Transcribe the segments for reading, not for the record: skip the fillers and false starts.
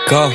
Kao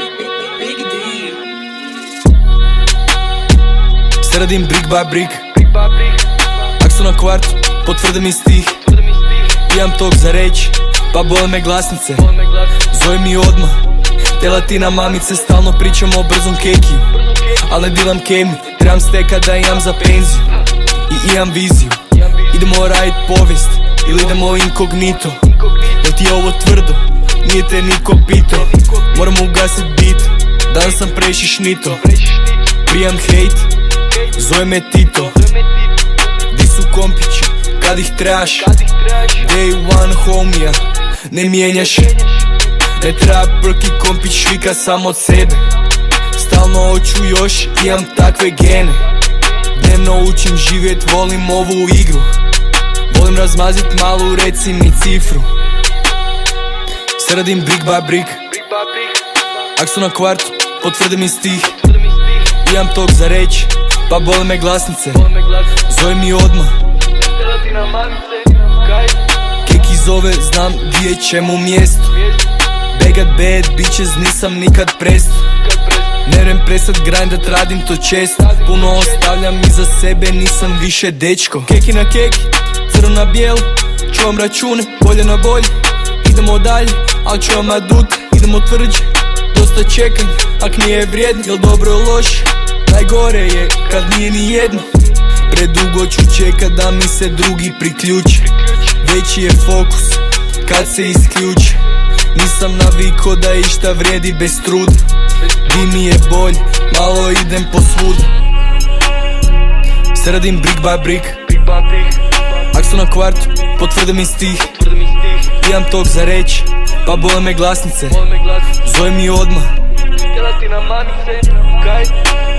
se radim brick by brick. Ak su na kvartu, potvrde mi stih. Imam tog za reći, pa bole me glasnice. Zove mi odmah, te latina mamice. Stalno pričamo o brzom kekiju, al ne dilam kemi. Trebam steka da imam za penziju i imam viziju. Idemo radit povijest ili idemo inkognito. Jel ti je ovo tvrdo, nije te niko pito. Moramo ugasit bit, danas sam prešišnito. Prijam hejt, zove me Tito. Di su kompići, kad ih trebaš? Day one homija, ne mijenjaš. Ne treba prki kompić, švika sam od sebe. Stalno hoću još, imam takve gene. Dnevno učim živjet, volim ovu igru. Volim razmazit malu, reci mi cifru. Se radim brick by brick. Ak su na kvartu, potvrde mi stih. Imam tog za reći, pa bole me glasnice. Zove mi odmah, Keki zove, znam gdje čemu mjesto. Begat bad bitches, nisam nikad presto. Ne vrem presat grindat, radim to često. Puno ostavljam iza sebe, nisam više dečko. Keki na keki, crno na bijelo. Čuvam račune, bolje na bolje. Idemo dalje, al ću vam adut. Idemo tvrđe, dosta čekam. Ak nije vrijedno, jel dobro ili loše? Najgore je kad nije ni jedno. Predugo ću čekat da mi se drugi priključe. Veći je fokus kad se isključe. Nisam naviko da išta vrijedi bez truda. Di mi je bolj, malo idem po svuda. Se radim brick by brick. Ak su na kvartu, potvrde mi stih. Imam tog za reći, pa bole me glasnice. Zove mi odmah.